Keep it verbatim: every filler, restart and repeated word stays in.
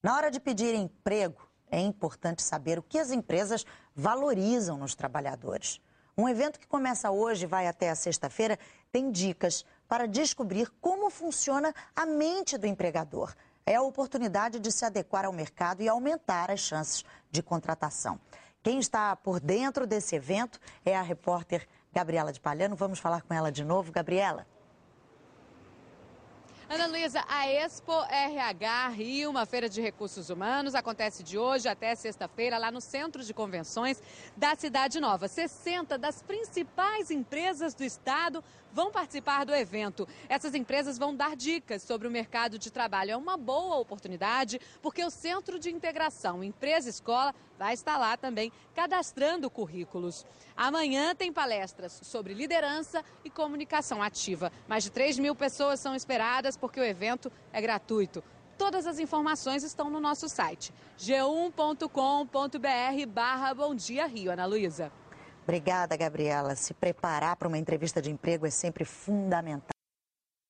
Na hora de pedir emprego, é importante saber o que as empresas valorizam nos trabalhadores. Um evento que começa hoje e vai até a sexta-feira tem dicas para descobrir como funciona a mente do empregador. É a oportunidade de se adequar ao mercado e aumentar as chances de contratação. Quem está por dentro desse evento é a repórter Gabriela de Palhano. Vamos falar com ela de novo. Gabriela. Ana Luísa, a Expo R H Rio, uma feira de recursos humanos, acontece de hoje até sexta-feira lá no Centro de Convenções da Cidade Nova. sessenta das principais empresas do estado vão participar do evento. Essas empresas vão dar dicas sobre o mercado de trabalho. É uma boa oportunidade porque o Centro de Integração Empresa-Escola vai estar lá também cadastrando currículos. Amanhã tem palestras sobre liderança e comunicação ativa. Mais de três mil pessoas são esperadas porque o evento é gratuito. Todas as informações estão no nosso site, g um ponto com ponto br barra Bom Dia Rio. Ana Luísa. Obrigada, Gabriela. Se preparar para uma entrevista de emprego é sempre fundamental.